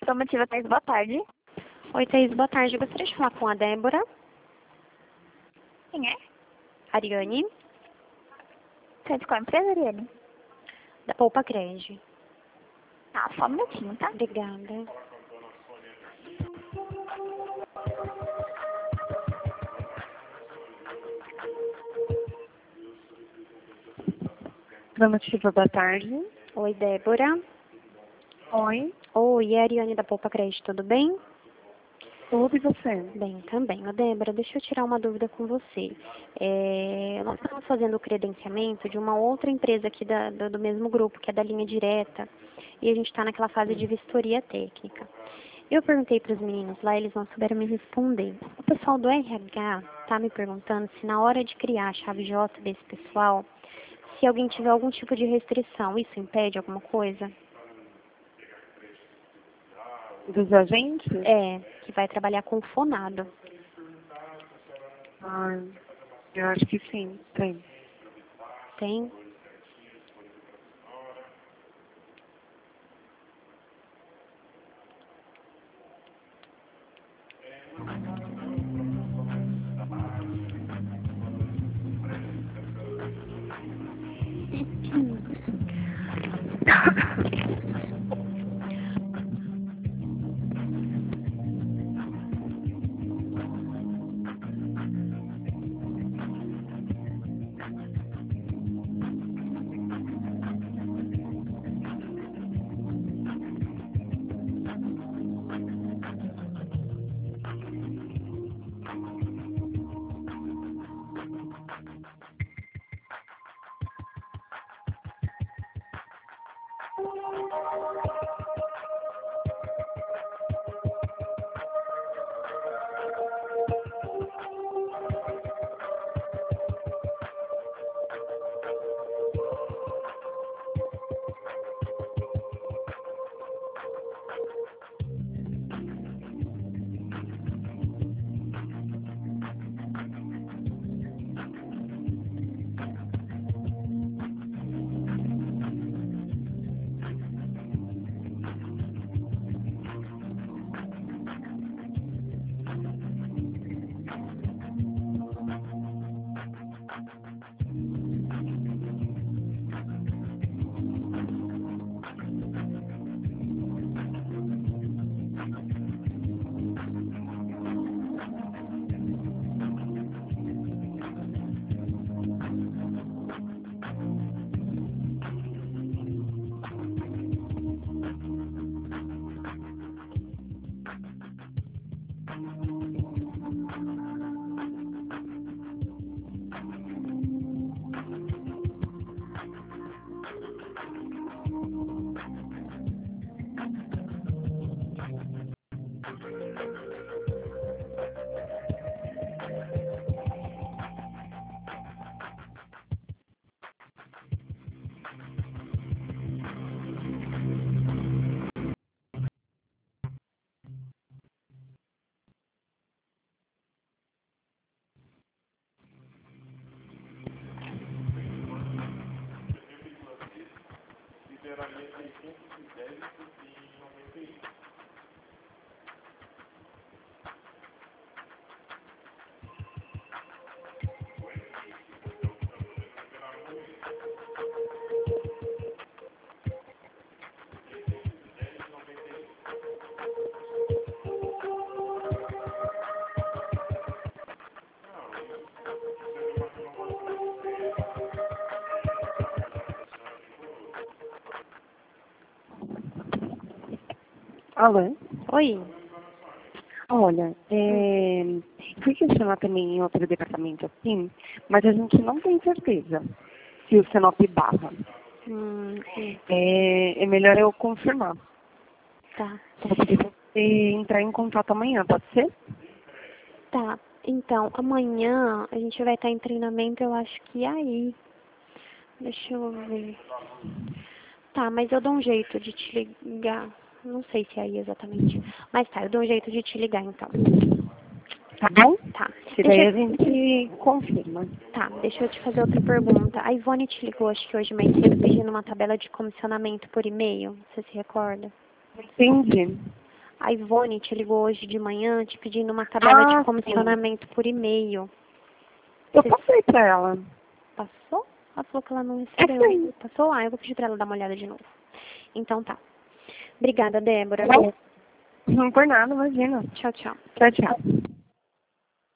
Promotiva, Thaís, boa tarde. Oi, Thaís, boa tarde. Gostaria de falar com a Débora. Quem é? Ariane, Você é de qual empresa, Ariane? da Poupa Crédito. Tá, só um minutinho, tá? Obrigada. Promotiva, boa tarde. Oi, Débora. Oi, Oi, é a Ariane da Poupa Crédito, tudo bem? tudo e você? Bem, também. Ô, Débora, deixa eu tirar uma dúvida com você. Nós estamos fazendo o credenciamento de uma outra empresa aqui do mesmo grupo, que é da linha direta, e a gente está naquela fase de vistoria técnica. Eu perguntei para os meninos lá, eles não souberam me responder. O pessoal do RH está me perguntando se na hora de criar a chave J desse pessoal, se alguém tiver algum tipo de restrição, isso impede alguma coisa? Dos agentes? É, que vai trabalhar com fonado. Ah, eu acho que sim, tem. Tem? Alô? Oi. Olha, fui questionar também em outro departamento assim, mas a gente não tem certeza se o Senop barra. Sim. É melhor eu confirmar. Tá. Vou pedir pra você entrar em contato amanhã, pode ser? Tá. Então, amanhã a gente vai estar em treinamento, eu acho que aí. Deixa eu ver. Tá, mas eu dou um jeito de te ligar. Não sei se é aí exatamente. Mas tá, eu dou um jeito de te ligar então. Tá bom? Tá. E daí a gente confirma. Tá, deixa eu te fazer outra pergunta. A Ivone te ligou, acho que hoje mais cedo, pedindo uma tabela de comissionamento por e-mail. Você se recorda? Entendi. A Ivone te ligou hoje de manhã te pedindo uma tabela Ah, de comissionamento por e-mail. Eu passei pra ela. Passou? Ela falou que ela não Passei. recebeu. Passou? Ah, eu vou pedir pra ela dar uma olhada de novo. Então tá. Obrigada, Débora. Não por nada, imagina. Tchau, tchau. Tchau, tchau.